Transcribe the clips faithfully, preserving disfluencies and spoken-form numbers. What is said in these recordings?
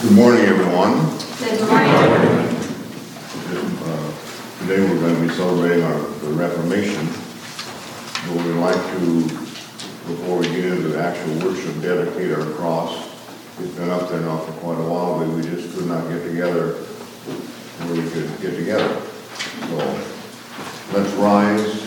Good morning, everyone. Good morning. Uh, today we're going to be celebrating our the Reformation. But we'd like to, before we get into the actual worship, dedicate our cross. It's been up there now for quite a while, but we just could not get together where we could get together. So let's rise.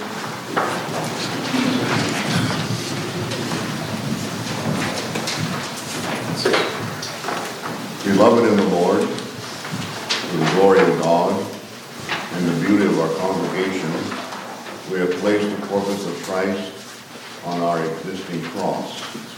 Beloved in the Lord, for the glory of God and the beauty of our congregation, we have placed the corpus of Christ on our existing cross.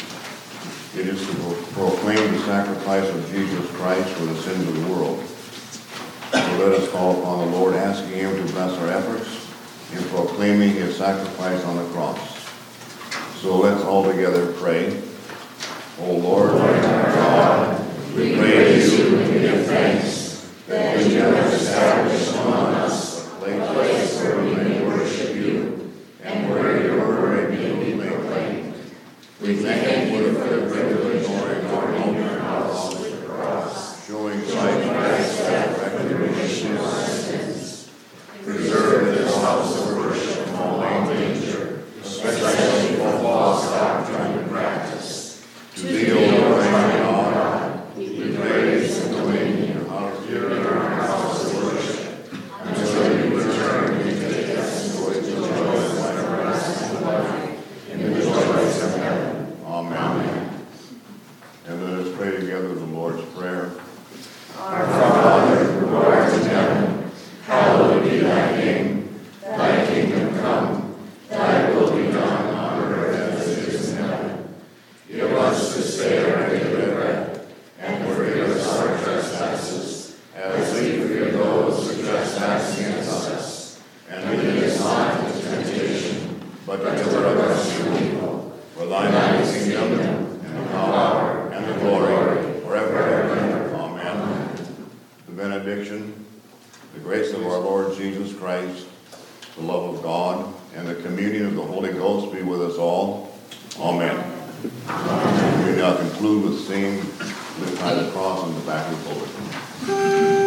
It is to proclaim the sacrifice of Jesus Christ for the sins of the world. So let us call upon the Lord, asking Him to bless our efforts in proclaiming His sacrifice on the cross. So let's all together pray. O Lord, our God, we praise you and give thanks that you have established among us a place where we may worship you and where your word may be proclaimed. We thank you for the privilege of adorning your house with the cross, showing sight Christ's death and the remission of our sins. Preserve this house of worship from all danger, especially from false doctrine and practice. To thee, O Lord, my God, we praise and dominion of your house of worship until you return and take us into the joy of everlasting life in the joys of heaven. Amen. And let us pray together the Lord's Prayer. Our Father, who art in heaven, hallowed be thy name. Thy kingdom come, thy will be done on earth as it is in heaven. Give us this day our daily bread, and forgive us our trespasses, as we forgive those who trespass against us. And lead us not into temptation, but deliver us from evil. For thine is the kingdom, and the power, and the glory, forever and ever. Amen. The benediction, the grace of our Lord Jesus Christ, the love of God, and the communion of the Holy Ghost be with us all. Amen. Amen. We now conclude with singing Lift High the Cross on the back of the bulletin.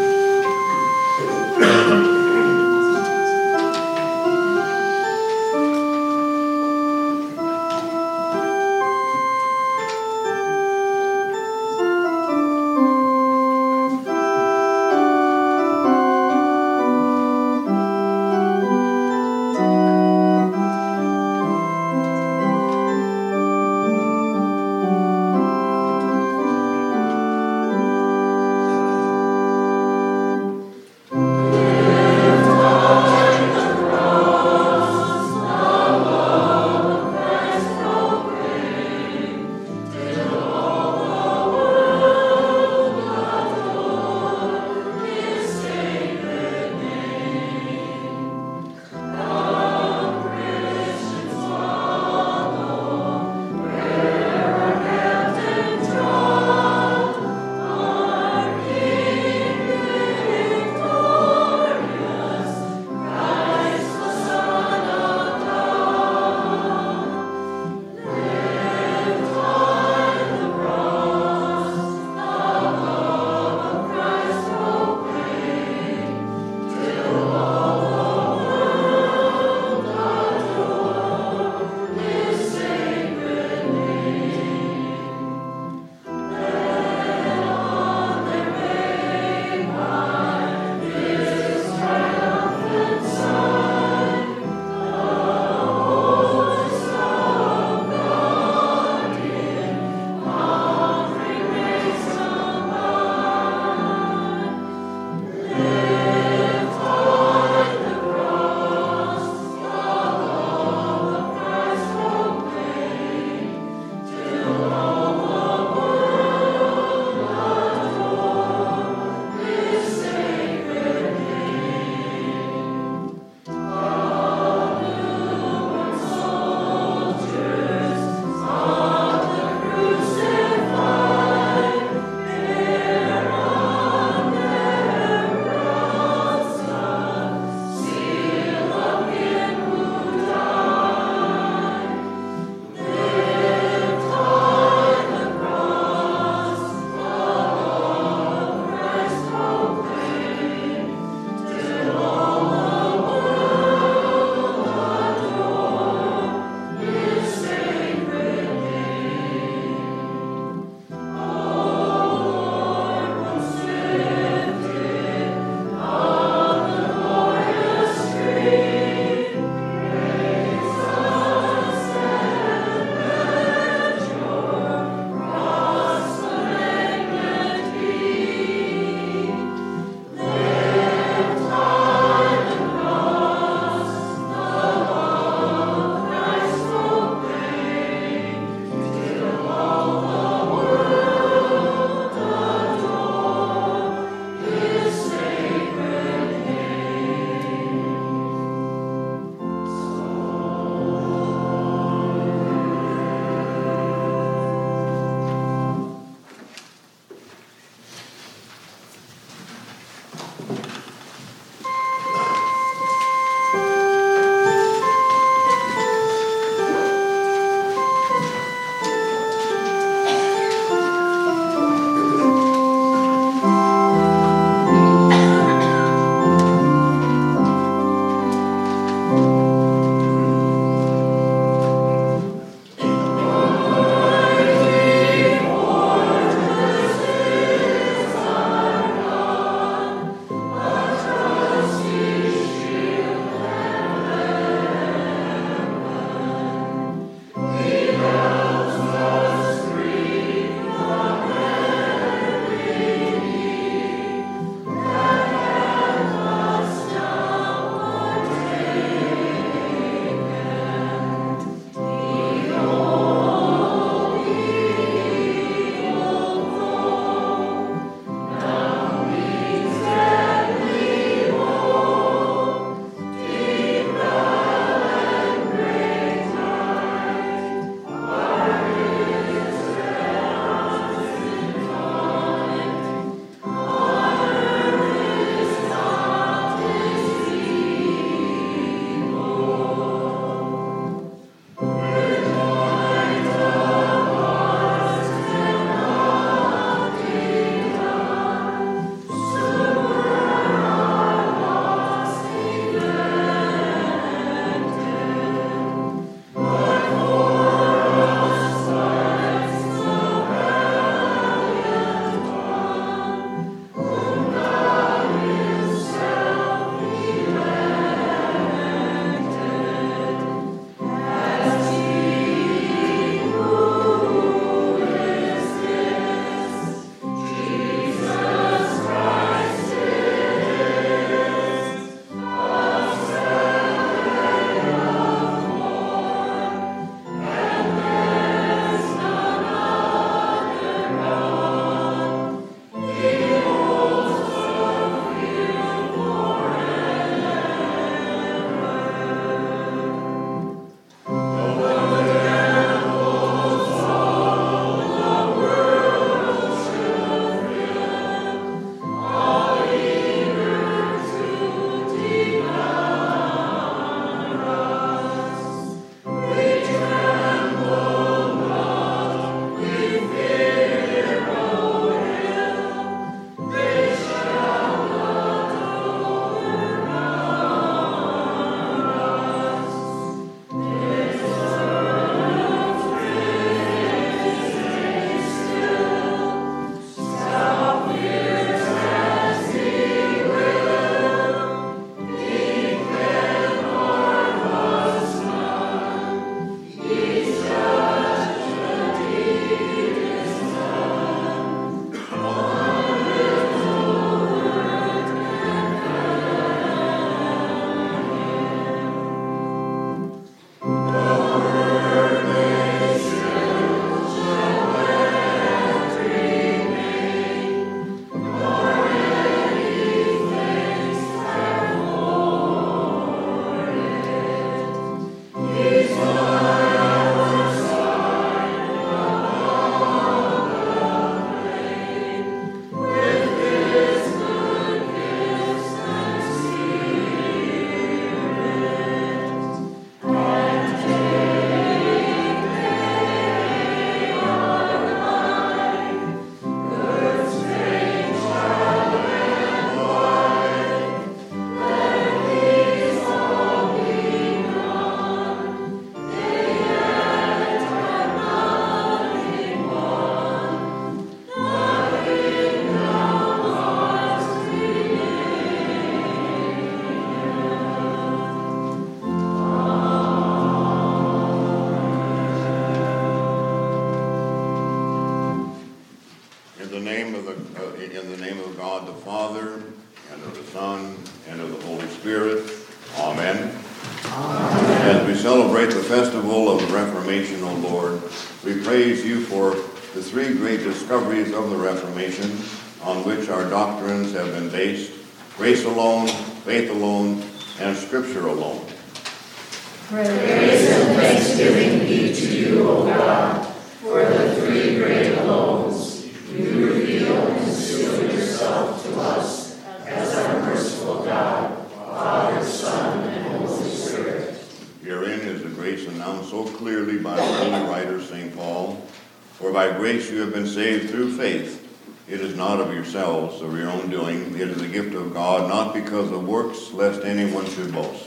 God the Father, and of the Son, and of the Holy Spirit. Amen. Amen. As we celebrate the festival of the Reformation, O Lord, we praise you for the three great discoveries of the Reformation on which our doctrines have been based: grace alone, faith alone, and Scripture alone. Praise and thanksgiving be to you, O God, for the three great alones. You reveal and seal yourself to us as our merciful God, Father, Son, and Holy Spirit. Herein is the grace announced so clearly by the holy writer, Saint Paul. For by grace you have been saved through faith. It is not of yourselves, of your own doing. It is a gift of God, not because of works, lest anyone should boast.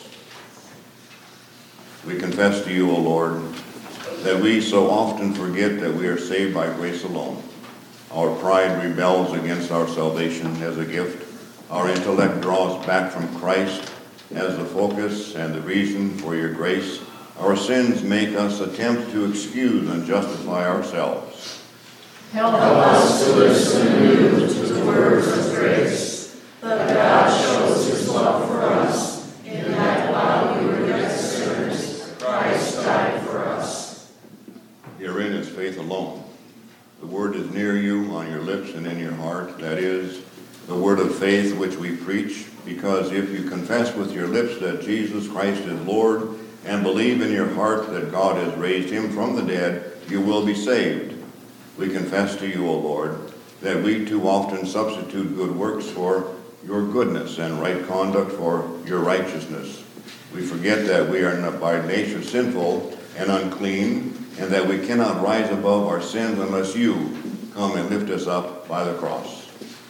We confess to you, O Lord, that we so often forget that we are saved by grace alone. Our pride rebels against our salvation as a gift. Our intellect draws back from Christ as the focus and the reason for your grace. Our sins make us attempt to excuse and justify ourselves. Help us to listen anew to the words of grace, that God shows his love for us, in that while we were yet sinners, Christ died for us. Herein is faith alone. The word is near you, on your lips and in your heart. That is, the word of faith which we preach, because if you confess with your lips that Jesus Christ is Lord, and believe in your heart that God has raised him from the dead, you will be saved. We confess to you, O Lord, that we too often substitute good works for your goodness and right conduct for your righteousness. We forget that we are by nature sinful and unclean, and that we cannot rise above our sins unless you come and lift us up by the cross.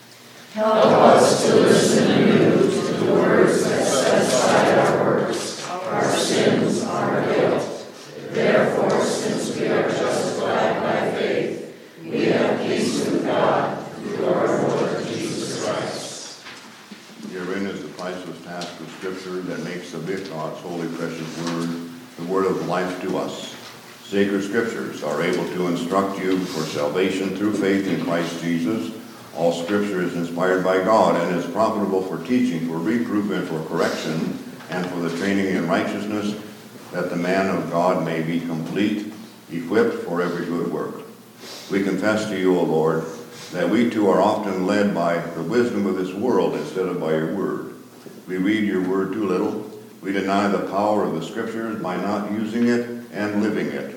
Help us to listen anew to the words that set aside our works, our sins, our guilt. Therefore, since we are justified by faith, we have peace with God through our Lord Jesus Christ. Herein is the priceless task of Scripture that makes of it God's holy, precious word, the word of life to us. Sacred Scriptures are able to instruct you for salvation through faith in Christ Jesus. All Scripture is inspired by God and is profitable for teaching, for reproof, and for correction, and for the training in righteousness, that the man of God may be complete, equipped for every good work. We confess to you, O Lord, that we too are often led by the wisdom of this world instead of by your word. We read your word too little. We deny the power of the Scriptures by not using it and living it.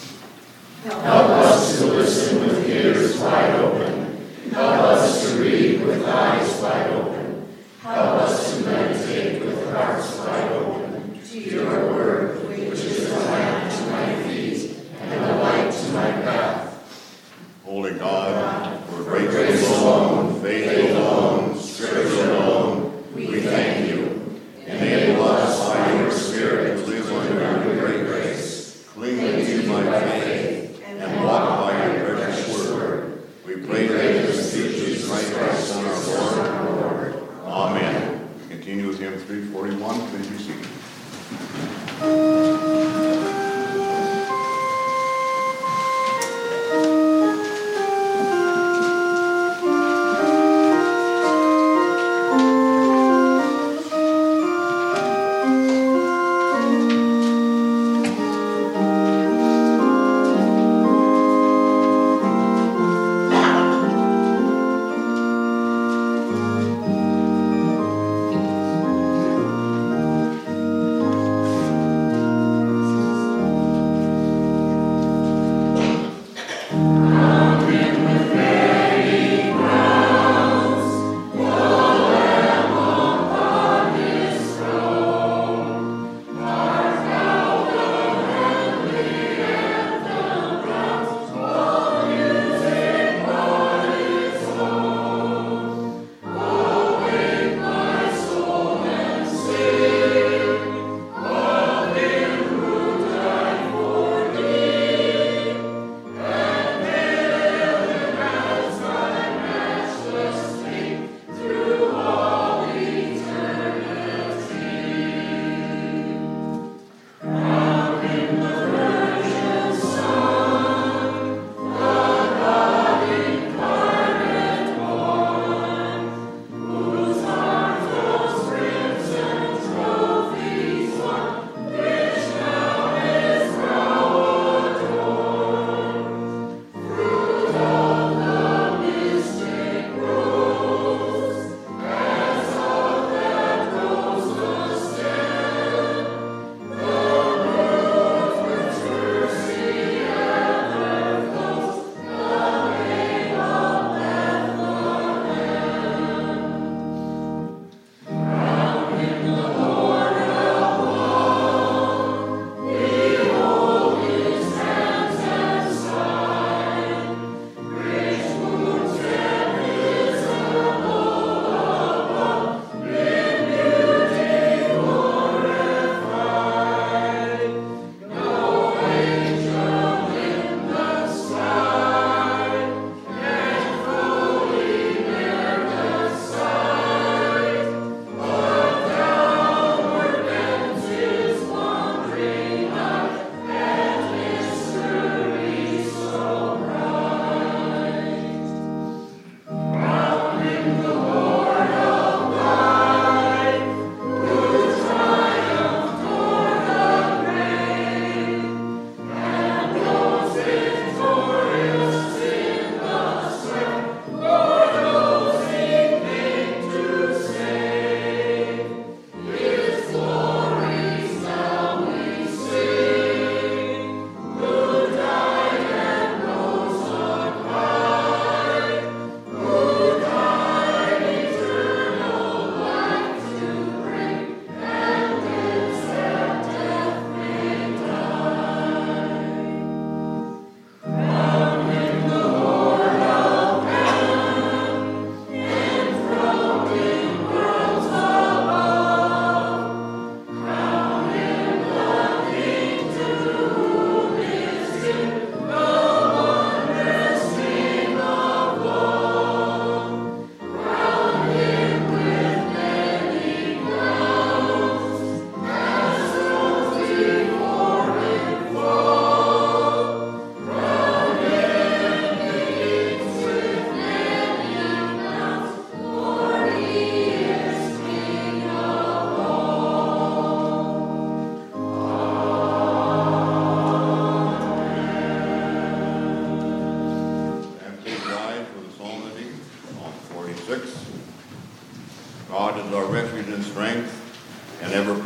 Help us to listen with ears wide open. Help us to read with eyes wide open. Help us to meditate with hearts wide open to your word, which is a lamp to my feet and a light to my path. Holy God, for grace alone, faith alone, Scripture alone, we thank you. Enable us by your Spirit to live under your great grace, cling to you by faith, and walk by your precious word. We pray that this teaches Christ, our Lord. Amen. We continue with hymn three forty-one. Please be seated.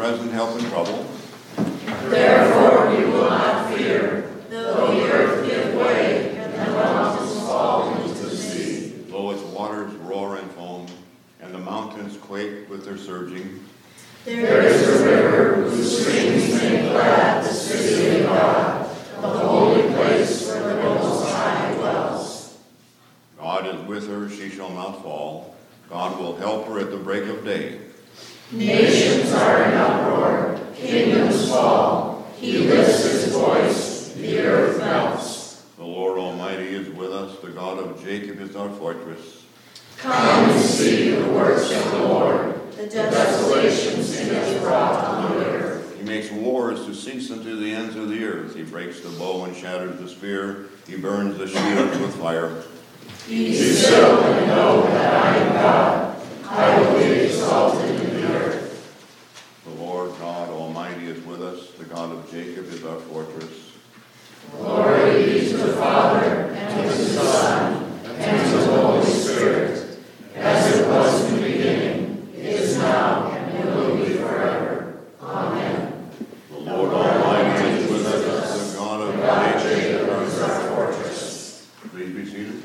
present help in trouble. Therefore we will not fear, though the earth give way, and the mountains fall into the sea. Though its waters roar and foam, and the mountains quake with their surging. There is a river whose streams make glad the city of God, the holy place where the Most High dwells. God is with her, she shall not fall. God will help her at the break of day. Nations are in uproar, kingdoms fall. He lifts his voice, the earth melts. The Lord Almighty is with us, the God of Jacob is our fortress. Come and see the works of the Lord, the desolations he has brought on the earth. He makes wars to cease unto the ends of the earth. He breaks the bow and shatters the spear. He burns the shields with fire. Be still and know that I am God. I will be exalted in the earth. The Lord God Almighty is with us. The God of Jacob is our fortress. Glory be to the Father, and to the Son, and to the Holy Spirit, as it was in the beginning, is now, and will be forever. Amen. The Lord Almighty is with us. The God of Jacob is our fortress. Please be seated.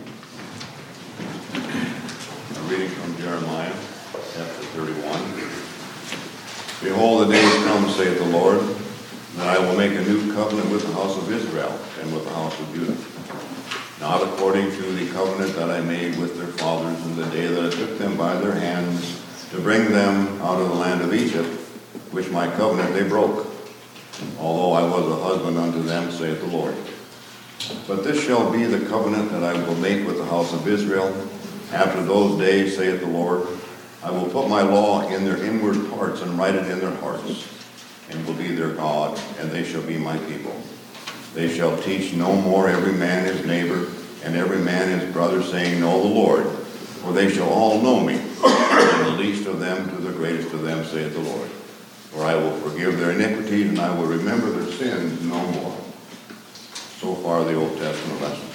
A reading from Jeremiah, chapter thirty-one. Behold, the days come, saith the Lord, that I will make a new covenant with the house of Israel and with the house of Judah. Not according to the covenant that I made with their fathers in the day that I took them by their hands to bring them out of the land of Egypt, which my covenant they broke, although I was a husband unto them, saith the Lord. But this shall be the covenant that I will make with the house of Israel. After those days, saith the Lord, I will put my law in their inward parts and write it in their hearts, and will be their God, and they shall be my people. They shall teach no more every man his neighbor, and every man his brother, saying, Know the Lord, for they shall all know me, from the least of them to the greatest of them, saith the Lord. For I will forgive their iniquities, and I will remember their sins no more. So far, the Old Testament lesson.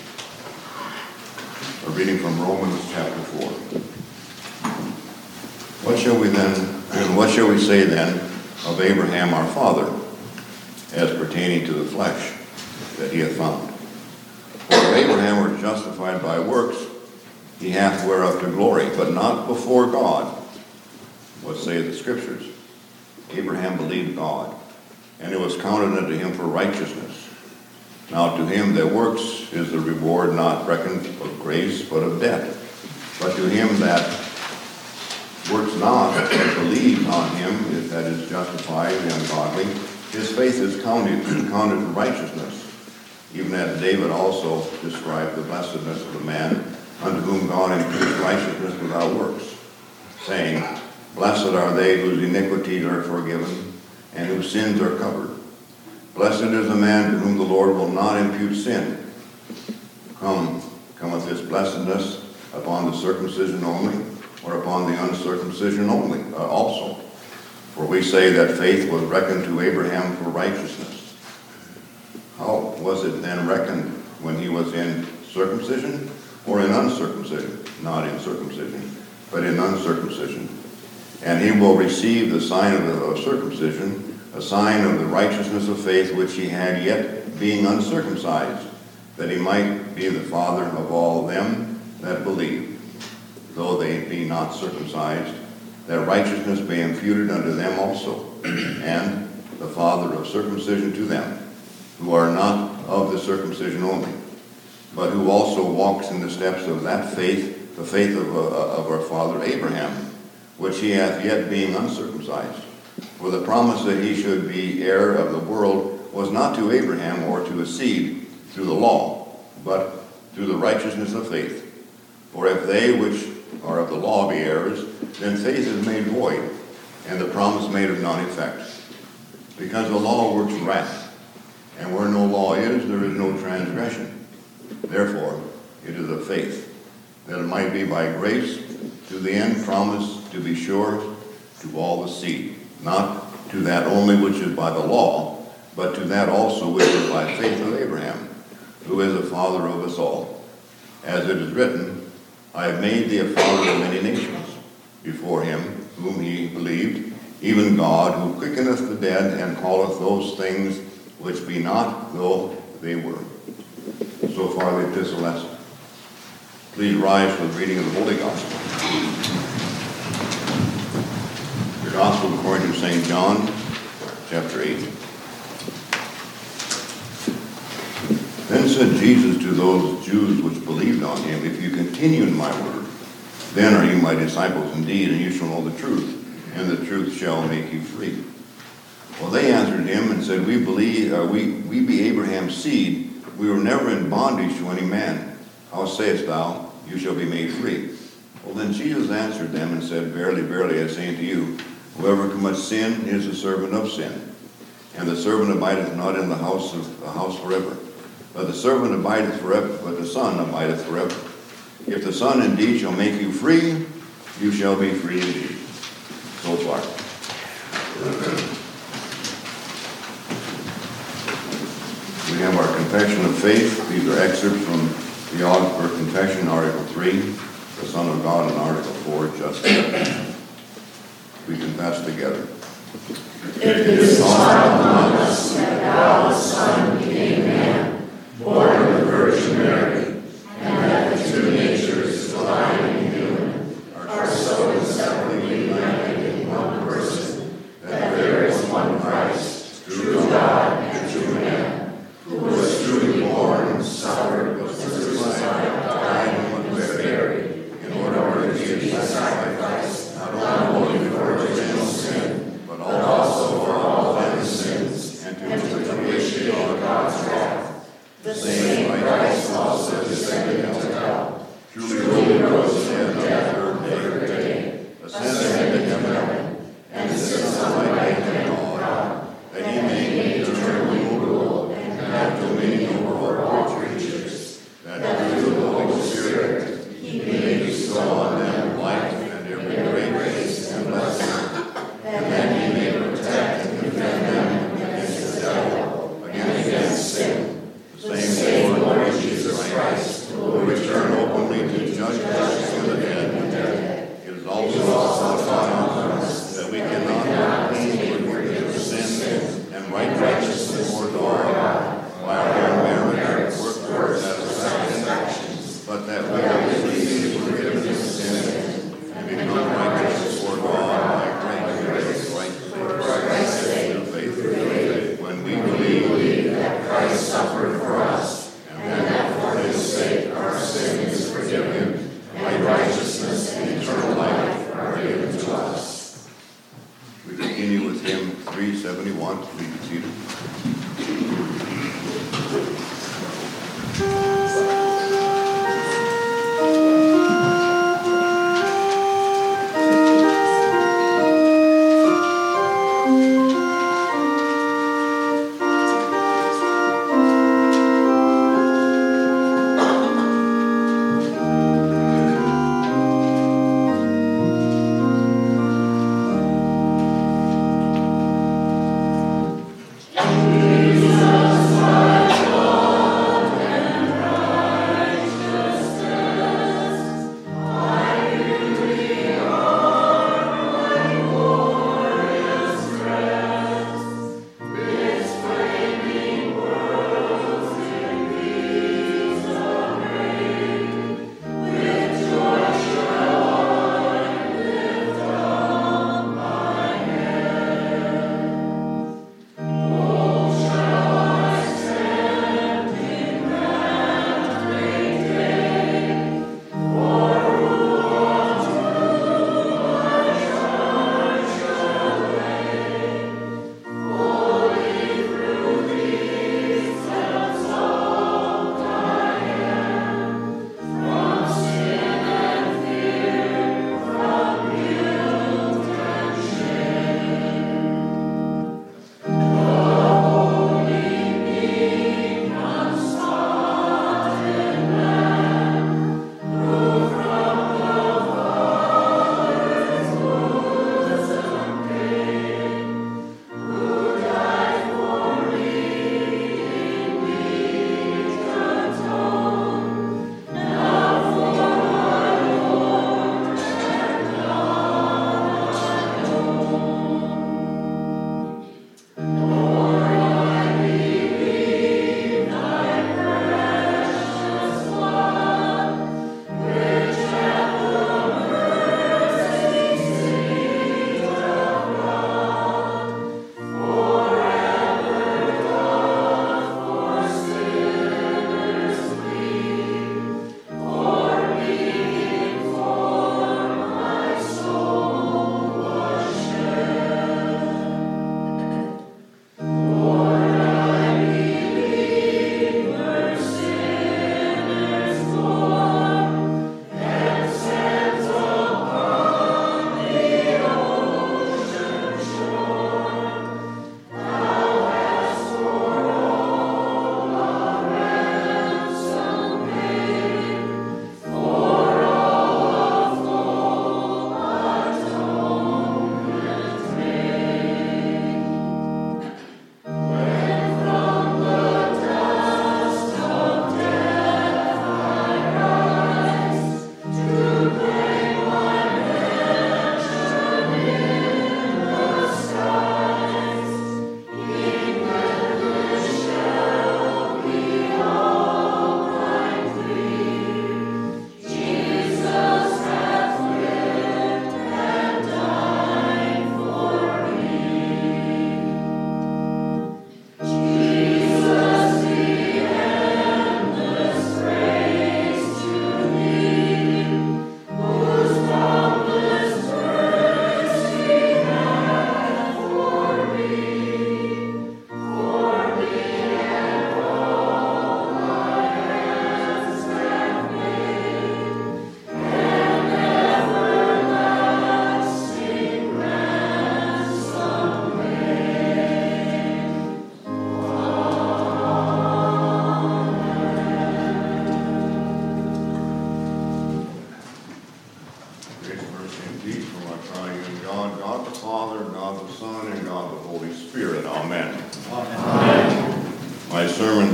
A reading from Romans chapter four. What shall we then, and what shall we say then of Abraham our father, as pertaining to the flesh, that he hath found? For if Abraham were justified by works, he hath whereof to glory, but not before God. What say the Scriptures? Abraham believed God, and it was counted unto him for righteousness. Now to him that works is the reward not reckoned of grace, but of debt. But to him that works not, but believes on him, if that is justified the ungodly, his faith is counted, counted for righteousness. Even as David also described the blessedness of the man unto whom God imputes righteousness without works, saying, Blessed are they whose iniquities are forgiven, and whose sins are covered. Blessed is the man to whom the Lord will not impute sin. Come, cometh this blessedness upon the circumcision only, or upon the uncircumcision only uh, also? For we say that faith was reckoned to Abraham for righteousness. How was it then reckoned when he was in circumcision or in uncircumcision? Not in circumcision, but in uncircumcision. And he will receive the sign of, the, of circumcision, a sign of the righteousness of faith which he had yet being uncircumcised, that he might be the father of all them that believe, though they be not circumcised, that righteousness be imputed unto them also, and the father of circumcision to them, who are not of the circumcision only, but who also walks in the steps of that faith, the faith of, uh, of our father Abraham, which he hath yet being uncircumcised. For the promise that he should be heir of the world was not to Abraham or to his seed through the law, but through the righteousness of faith. For if they which are of the law be heirs, then faith is made void, and the promise made of none effect. Because the law works wrath, and where no law is, there is no transgression. Therefore, it is of faith, that it might be by grace, to the end promised to be sure to all the seed, not to that only which is by the law, but to that also which is by faith of Abraham, who is the father of us all. As it is written, I have made thee a father of many nations, before him whom he believed, even God, who quickeneth the dead, and calleth those things which be not though they were. So far the epistle lesson. Please rise for the reading of the Holy Gospel. The Gospel according to Saint John, chapter eight. Then said Jesus to those Jews which believed on him, If you continue in my word, then are you my disciples indeed, and you shall know the truth, and the truth shall make you free. Well, they answered him and said, We believe, uh, we, we be Abraham's seed. We were never in bondage to any man. How sayest thou, you shall be made free? Well, then Jesus answered them and said, Verily, verily, I say unto you, whoever commits sin is a servant of sin. And the servant abideth not in the house of the house forever. But the servant abideth forever, but the Son abideth forever. If the Son indeed shall make you free, you shall be free indeed. So far. We have our confession of faith. These are excerpts from the Augsburg Confession, Article three, the Son of God, and Article four, justice. We confess together. It is not among us that thou, the Son, became man, born of the Virgin Mary, and that the two natures, divine and human, are so inseparably united in one person, that there is one Christ, true God and true man, who was truly born, suffered, was crucified, died, and was buried, in order to be a sacrifice, not only for original sin, but also for all men's sins, and to propitiate God's wrath. The same Christ also descended into hell, truly rose from the dead on the third day, ascended into heaven, and sits on the right hand of God, that he may eternally rule and have dominion over all creatures, that through the Holy Spirit he may bestow on them life and every great grace and blessing, and that he may protect and defend them against the devil, and against sin. The same Lord Jesus Christ, who will return openly to judge us and the dead, it is also thought on us that we cannot obtain the forgiveness of sin and right righteousness before God by our own merit, works, and satisfactions, but that we will receive the forgiveness of sin and become righteous before God by grace, for Christ's sake of faith, when we believe that Christ suffered for us, and that for his sake our sin is forgiven,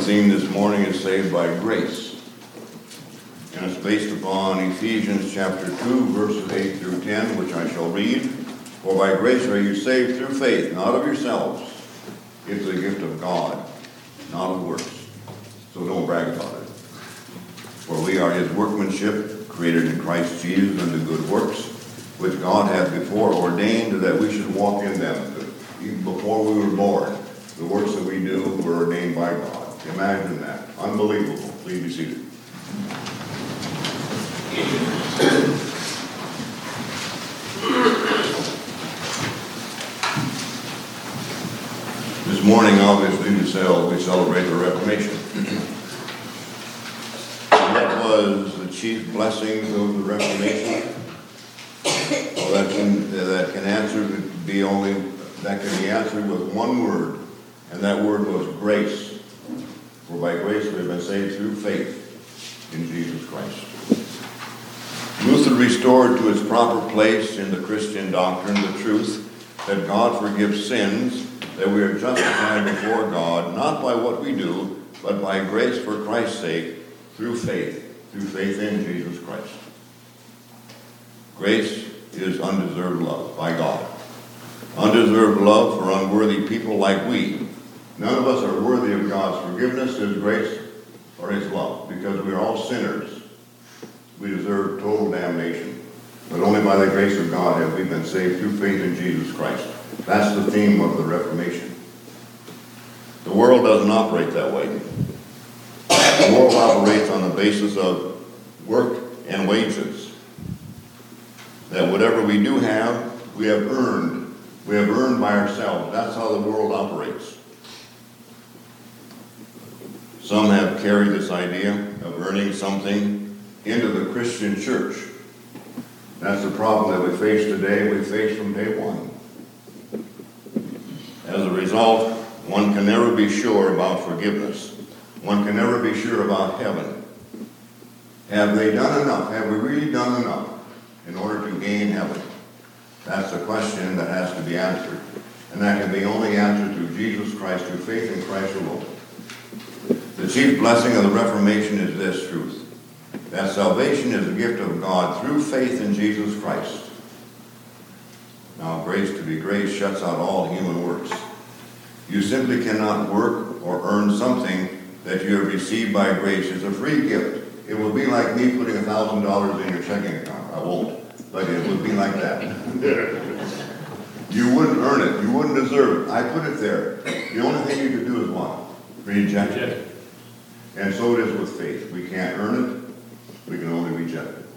theme this morning is Saved by Grace. And it's based upon Ephesians chapter two, verses eight through ten, which I shall read. For by grace are you saved through faith, not of yourselves. It's a gift of God, not of works. So don't brag about it. For we are his workmanship, created in Christ Jesus unto good works, which God hath before ordained that we should walk in them. Even before we were born, the works that we do were ordained by God. Imagine that. Unbelievable. Please be seated. This morning, obviously, we celebrate the Reformation. What was the chief blessings of the Reformation? Well, that can, that can answer be only that can be answered with one word, and that word was grace. For by grace we have been saved through faith in Jesus Christ. Luther restored to its proper place in the Christian doctrine the truth that God forgives sins, that we are justified before God, not by what we do, but by grace for Christ's sake, through faith, through faith in Jesus Christ. Grace is undeserved love by God. Undeserved love for unworthy people like we. None of us are worthy of God's forgiveness, his grace, or his love, because we are all sinners. We deserve total damnation. But only by the grace of God have we been saved through faith in Jesus Christ. That's the theme of the Reformation. The world doesn't operate that way. The world operates on the basis of work and wages. That whatever we do have, we have earned. We have earned by ourselves. That's how the world operates. Some have carried this idea of earning something into the Christian church. That's the problem that we face today, we face from day one. As a result, one can never be sure about forgiveness. One can never be sure about heaven. Have they done enough? Have we really done enough in order to gain heaven? That's the question that has to be answered. And that can be only answered through Jesus Christ, through faith in Christ alone. The chief blessing of the Reformation is this truth, that salvation is a gift of God through faith in Jesus Christ. Now, grace to be grace shuts out all human works. You simply cannot work or earn something that you have received by grace. It's a free gift. It will be like me putting a thousand dollars in your checking account. I won't, but it would be like that. You wouldn't earn it. You wouldn't deserve it. I put it there. The only thing you could do is what? Reject it. And so it is with faith. We can't earn it. We can only reject it.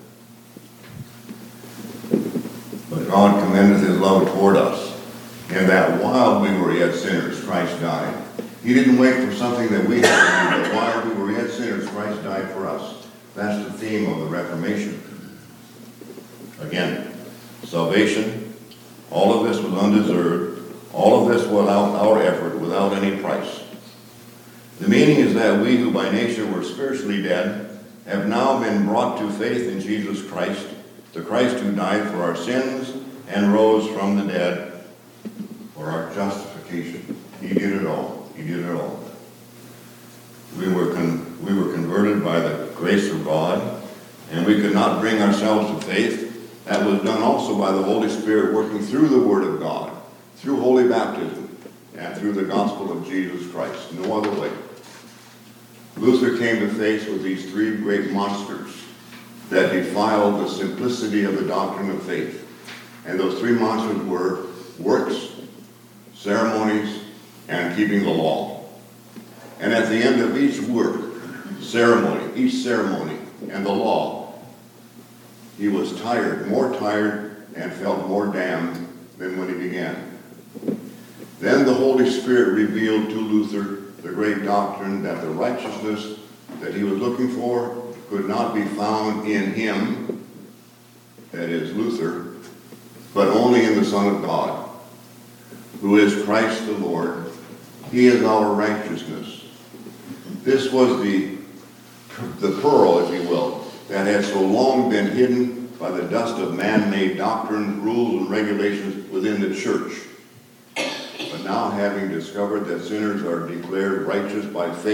But God commendeth his love toward us, in that while we were yet sinners, Christ died. He didn't wait for something that we had to do, but while we were yet sinners, Christ died for us. That's the theme of the Reformation. Again, salvation, all of this was undeserved, all of this without our effort, without any price. The meaning is that we who by nature were spiritually dead have now been brought to faith in Jesus Christ, the Christ who died for our sins and rose from the dead for our justification. He did it all. He did it all. We were, con- we were converted by the grace of God, and we could not bring ourselves to faith. That was done also by the Holy Spirit working through the Word of God, through holy baptism, and through the gospel of Jesus Christ. No other way. Luther came to face with these three great monsters that defiled the simplicity of the doctrine of faith. And those three monsters were works, ceremonies, and keeping the law. And at the end of each work, ceremony, each ceremony, and the law, he was tired, more tired, and felt more damned than when he began. Then the Holy Spirit revealed to Luther the great doctrine that the righteousness that he was looking for could not be found in him, that is Luther, but only in the Son of God, who is Christ the Lord. He is our righteousness. This was the, the pearl, if you will, that had so long been hidden by the dust of man-made doctrines, rules, and regulations within the church. But now, having discovered that sinners are declared righteous by faith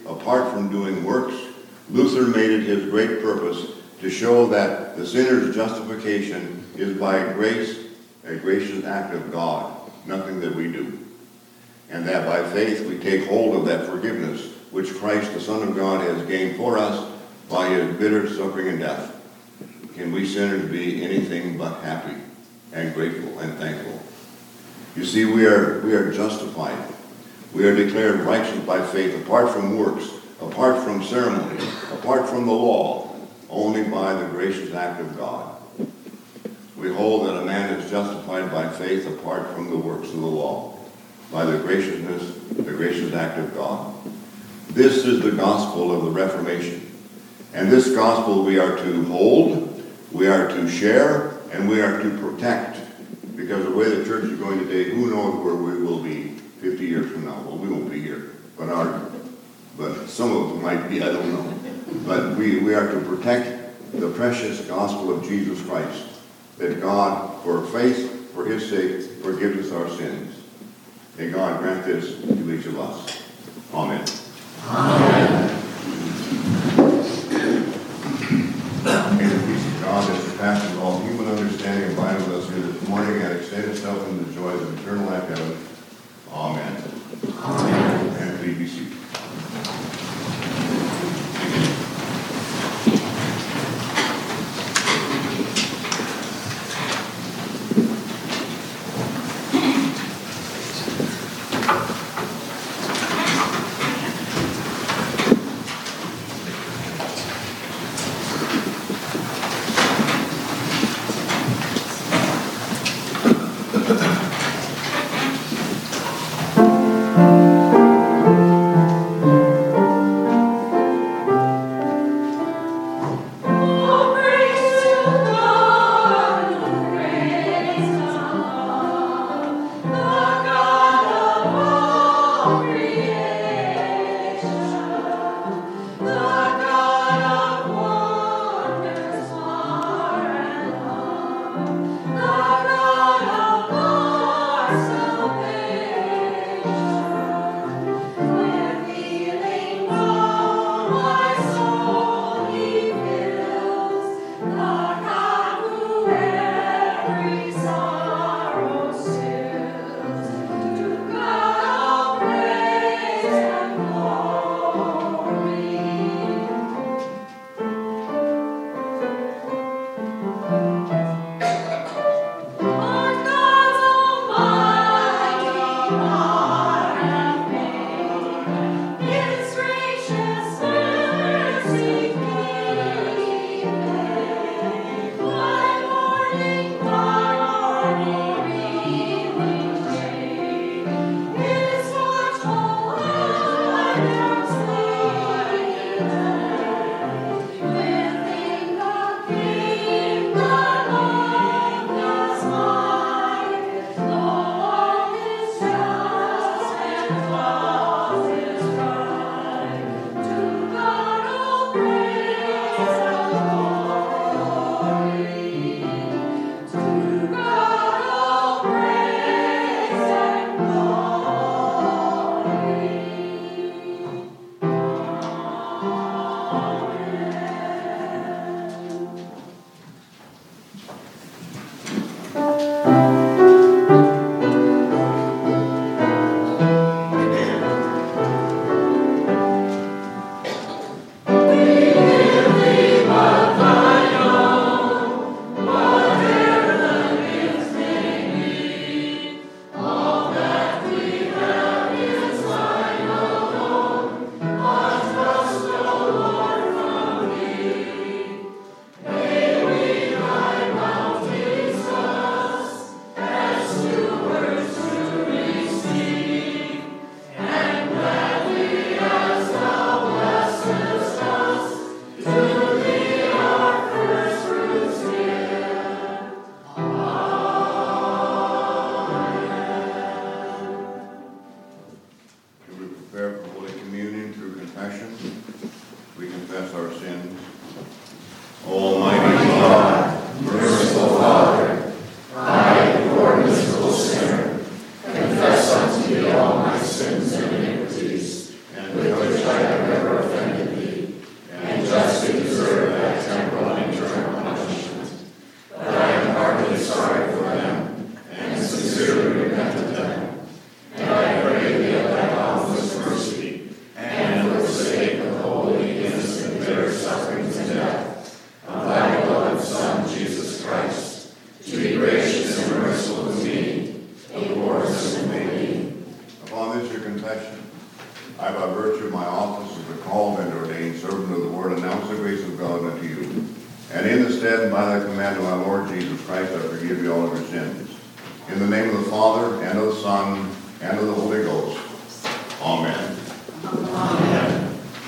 apart from doing works, Luther made it his great purpose to show that the sinner's justification is by grace, a gracious act of God, nothing that we do. And that by faith we take hold of that forgiveness which Christ, the Son of God, has gained for us by his bitter suffering and death. Can we sinners be anything but happy and grateful and thankful? You see, we are, we are justified. We are declared righteous by faith, apart from works, apart from ceremony, apart from the law, only by the gracious act of God. We hold that a man is justified by faith apart from the works of the law, by the graciousness, the gracious act of God. This is the gospel of the Reformation. And this gospel we are to hold, we are to share, and we are to protect. Because the way the church is going today, who knows where we will be fifty years from now? Well, we won't be here, but our, but some of us might be, I don't know. But we, we are to protect the precious gospel of Jesus Christ, that God, for faith, for his sake, forgives us our sins. May God grant this to each of us. Amen. Amen. May the peace of God that surpasses all human understanding abide with us here this morning and extend itself into the joys of eternal life heaven. Amen. Amen. And please be seated. God unto you. And in the stead and by the command of my Lord Jesus Christ, I forgive you all of your sins. In the name of the Father, and of the Son, and of the Holy Ghost. Amen. Amen.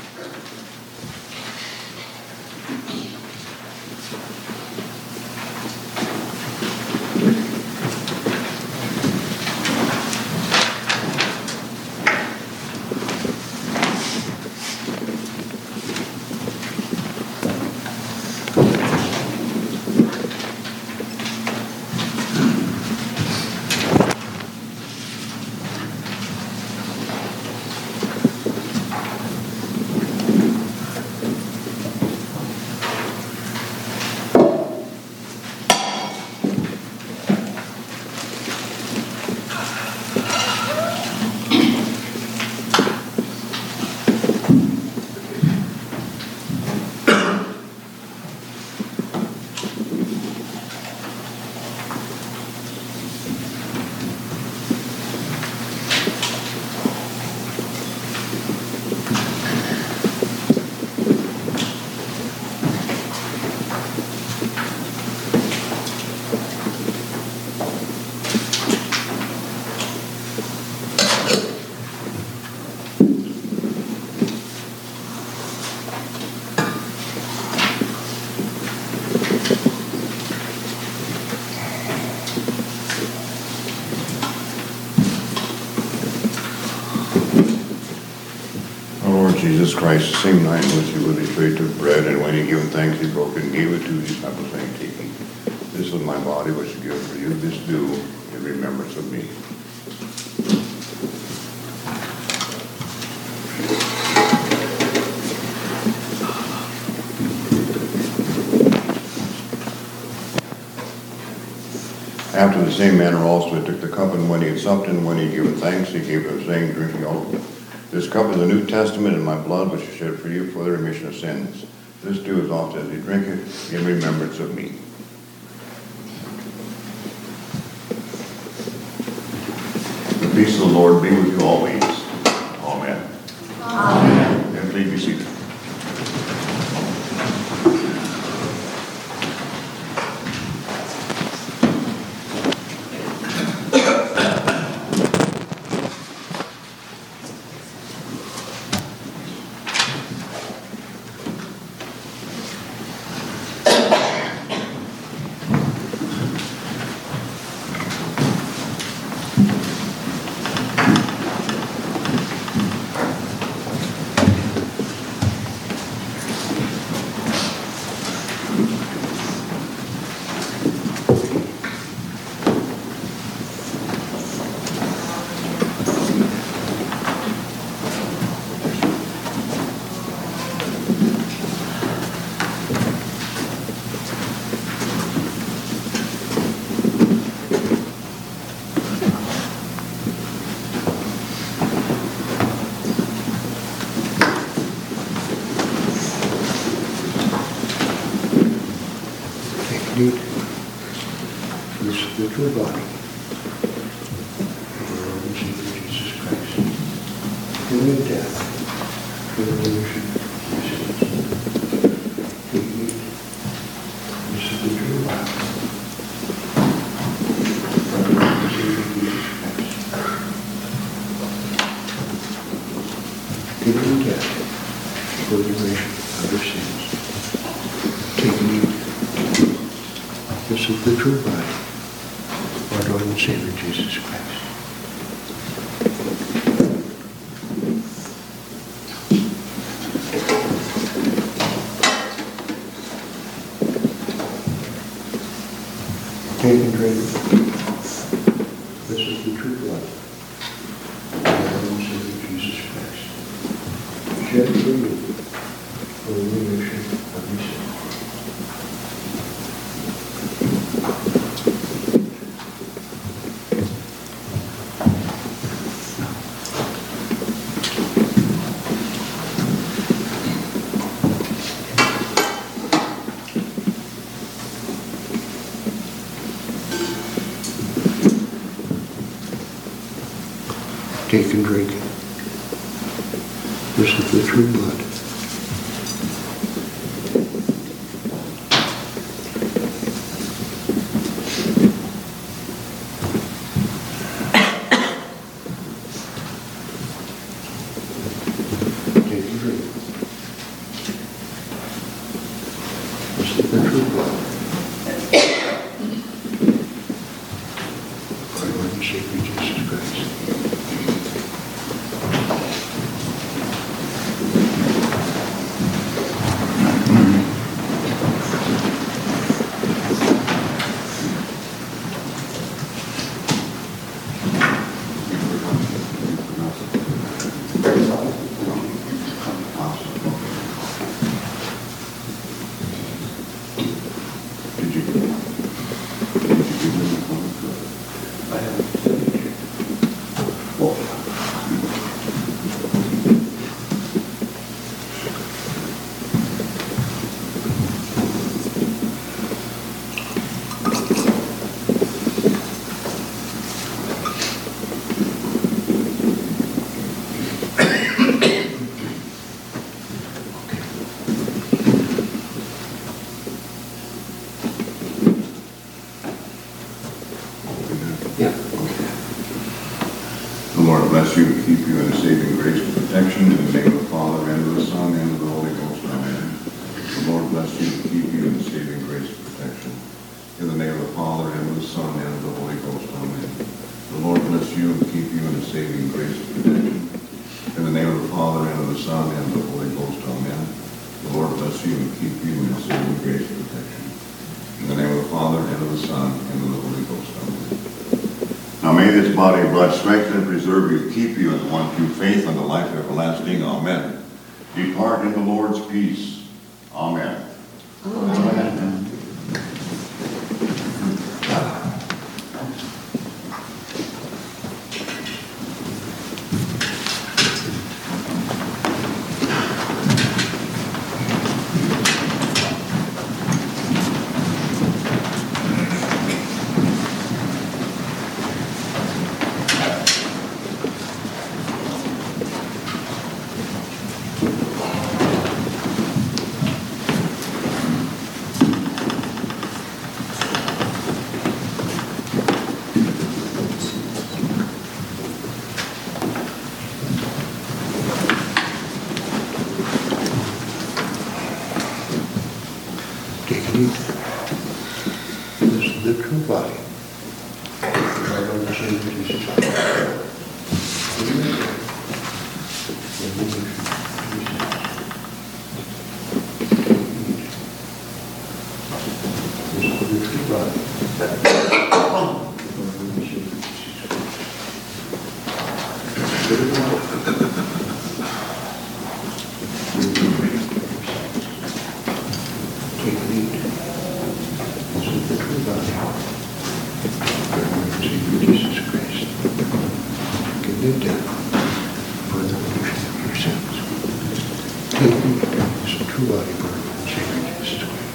Jesus Christ, the same night in which he was betrayed, took bread, and when he gave thanks, he broke it and gave it to his disciples, saying, take, eat. This is my body, which is given for you. This do in remembrance of me. After the same manner also he took the cup, and when he had supped and when he had given thanks, he gave them, saying, drink ye all. This cup is the New Testament in my blood, which is shed for you for the remission of sins. This do as often as you drink it in remembrance of me. The peace of the Lord be with you always. Amen. Amen. And please be seated. Need the spiritual body of our Lord and Savior Jesus Christ, in his death for the remission of your sins. Take, eat the spiritual body of our Lord and Savior Jesus Christ, in his death for the remission of your sins. Take, eat this is the true body of our Lord and Savior Jesus Christ. Take and drink. This is the true blood of our Lord and Savior Jesus Christ, shed for you for the remission of your sins. Take and drink. This is the true blood This is the true blood. Our Lord and Savior Jesus Christ. Did you, did you give me the phone? I have Well, Yeah. the Lord bless you and keep you in the saving grace and protection in the name of the Father, and of the Son, and of the Holy Ghost. Amen. The Lord bless you and keep you in the saving grace and protection in the name of the Father, and of the Son, and of the Holy Ghost. Amen. The Lord bless you and keep you in the saving grace and protection in the name of the Father, and of the Son, and of the Holy Ghost. Amen. The Lord bless you and keep you in the saving grace and protection in the name of the Father, and of the Son, and of the Holy Ghost. Amen. Now may this body of blood strengthen and preserve you, keep you in one true faith unto life everlasting. Amen. Depart in the Lord's peace. Amen. Amen. Take a seat. This is the true body of our Lord and Savior Jesus Christ. This is the true body of our Lord and Savior Jesus Take a seat. This is the true body of our Lord and Savior Jesus Christ. Give death for the remission of your sins. Take me. This is the true body of our Lord and Savior Jesus Christ.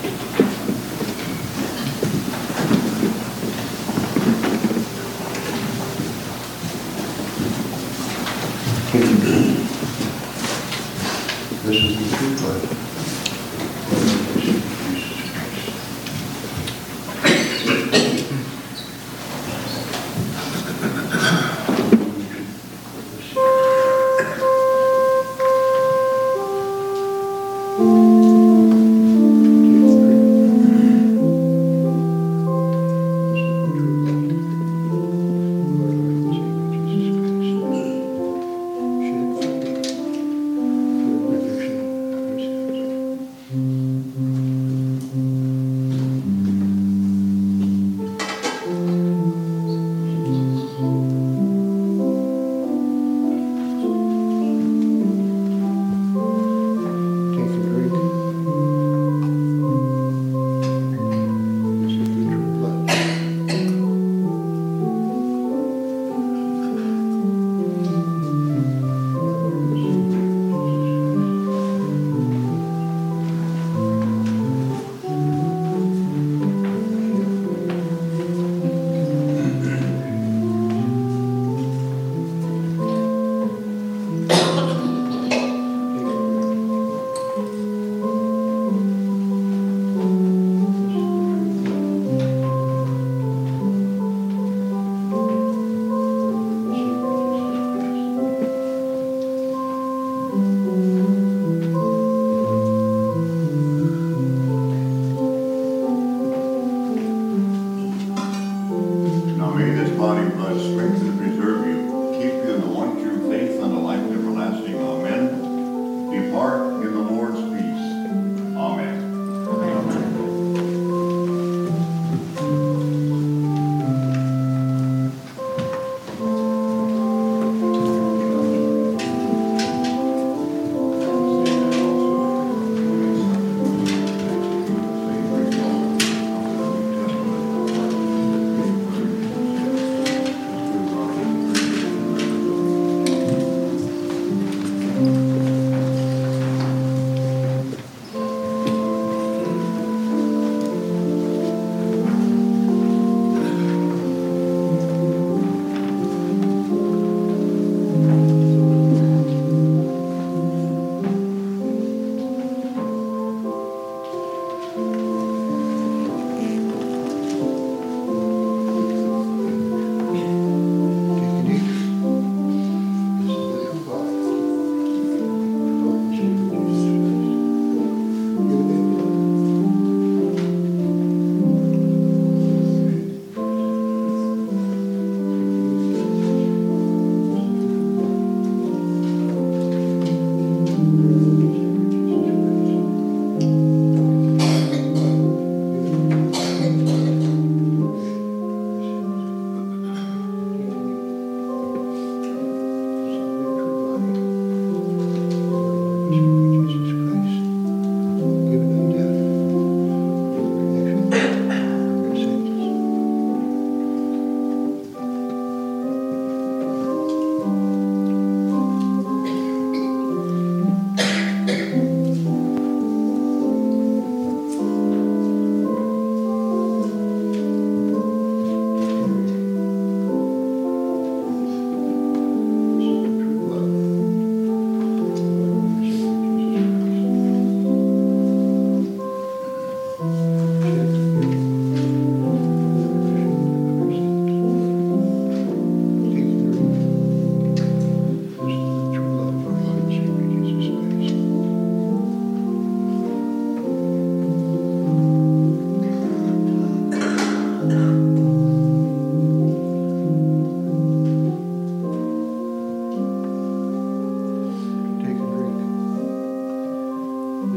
Take a drink. This is the true body of our Lord and Savior Jesus Christ. Take a drink.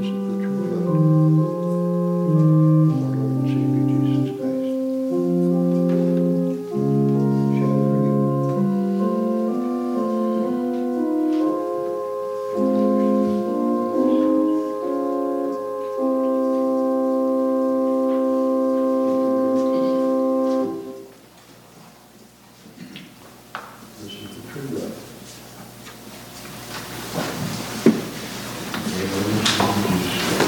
This is the true love of our Lord and Savior Jesus Christ. Shall we This is the true love. Amen.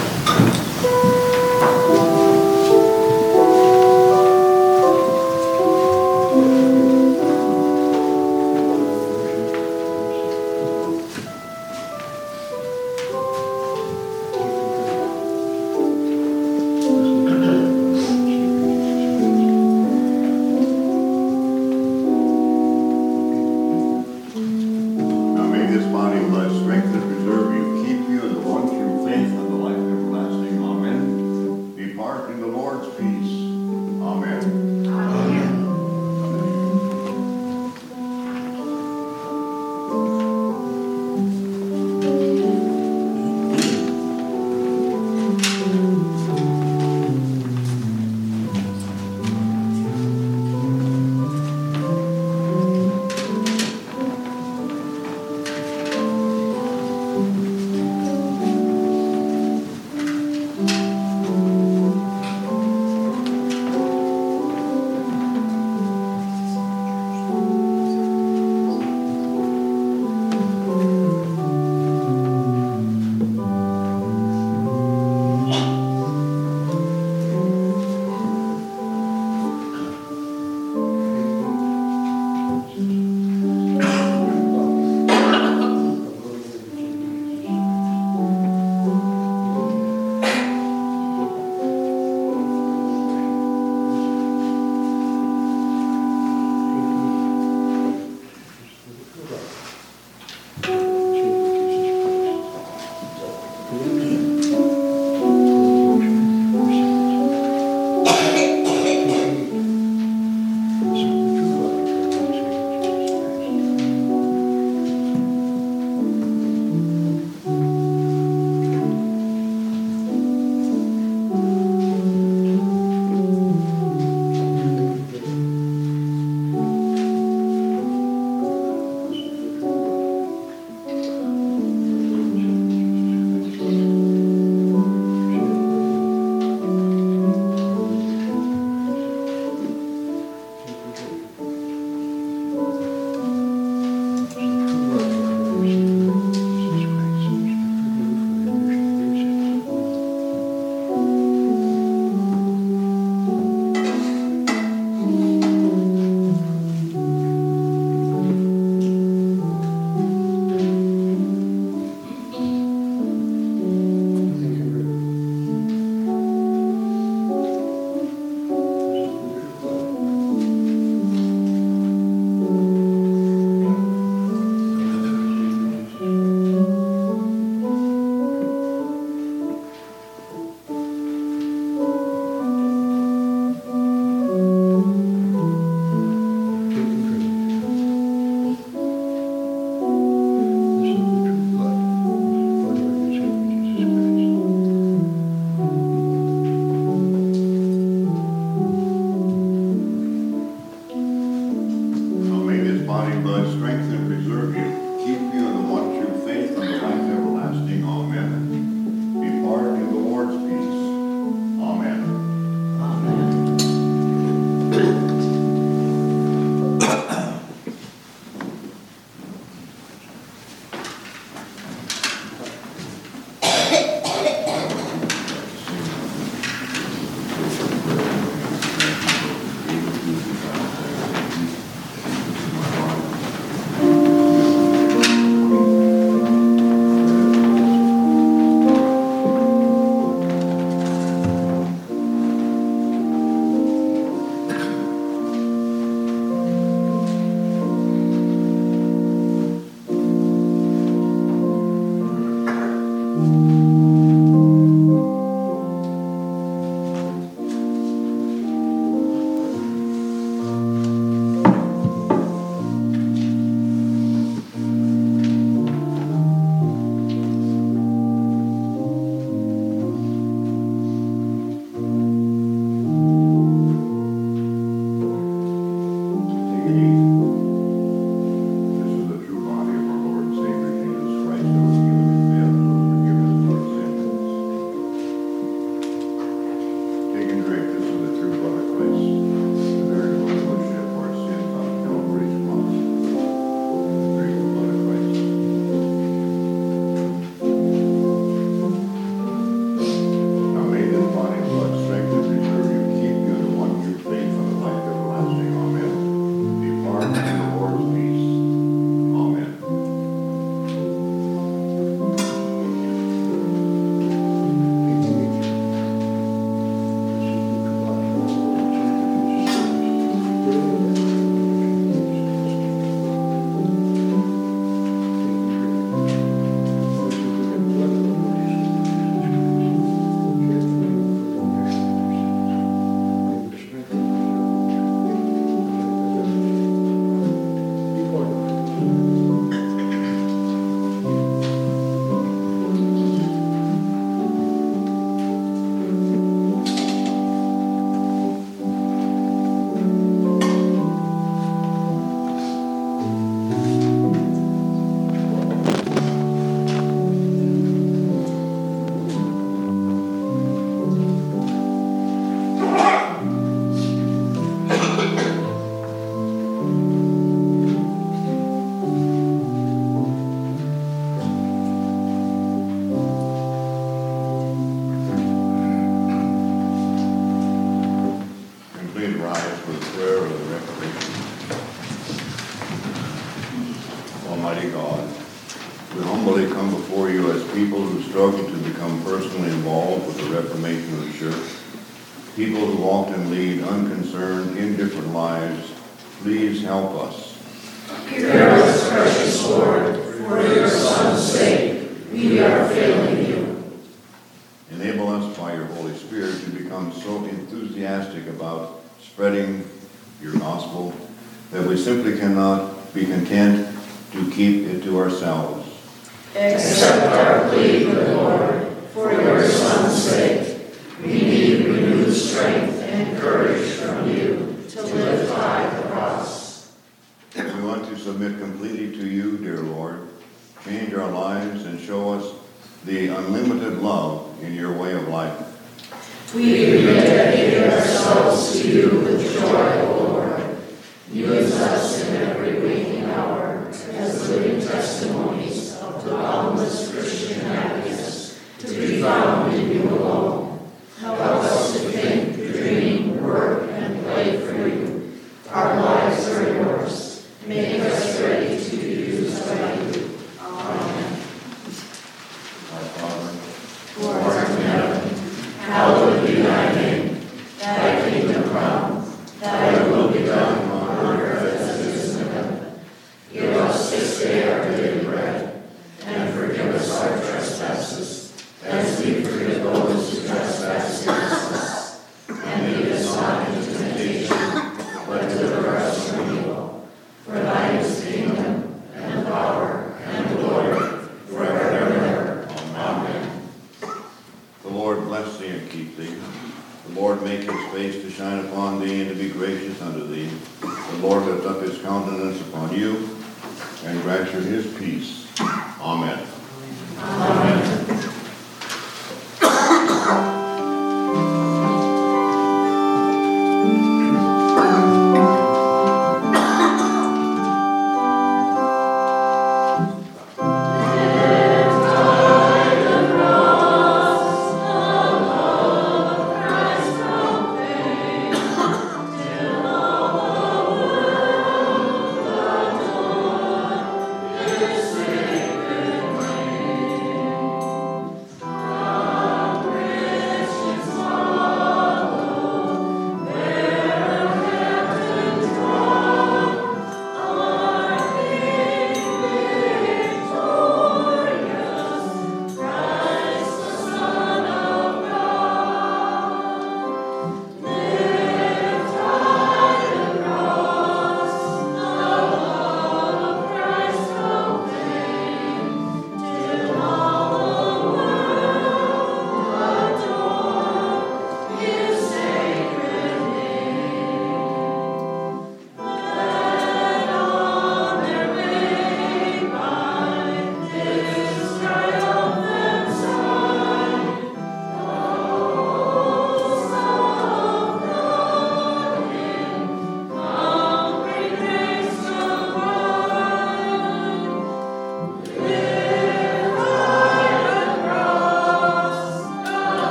personally involved with the Reformation of the Church, people who often lead unconcerned, indifferent lives, please help us. Hear us, precious Lord, for your Son's sake, we are failing you. Enable us by your Holy Spirit to become so enthusiastic about spreading your gospel that we simply cannot be content to keep it to ourselves. Accept our plea, good Lord, for your Son's sake. We need renewed strength and courage from you to live by the cross. We want to submit completely to you, dear Lord. Change our lives and show us the unlimited love in your way of life. We rededicate ourselves to you with joy, O Lord. Use us in every waking hour as living testimonies of the boundless Christian happiness to be found in you alone. Help us to think, dream, work, and play for you. Our lives are yours. Make us ready to be used by you. Amen. Our Father, who art in heaven, hallowed be thy name. Thy kingdom come, thy will be done on earth as it is in heaven. Give us this day our daily bread, and forgive us our trespasses, as we forgive those who trespass against us. And lead us not into temptation, but deliver us from evil. For thine is the kingdom, and the power, and the glory, forever and ever. Amen. the Lord bless thee and keep thee. The Lord make his face to shine upon thee and to be gracious unto thee. The Lord lift up his countenance upon you and grant you his peace. Amen. Amen.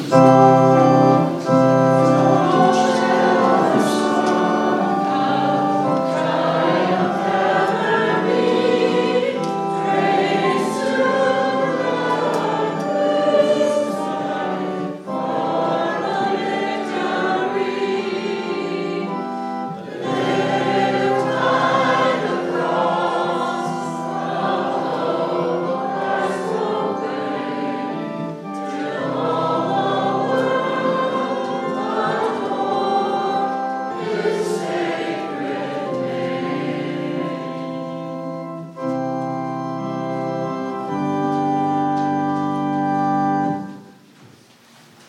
Christ.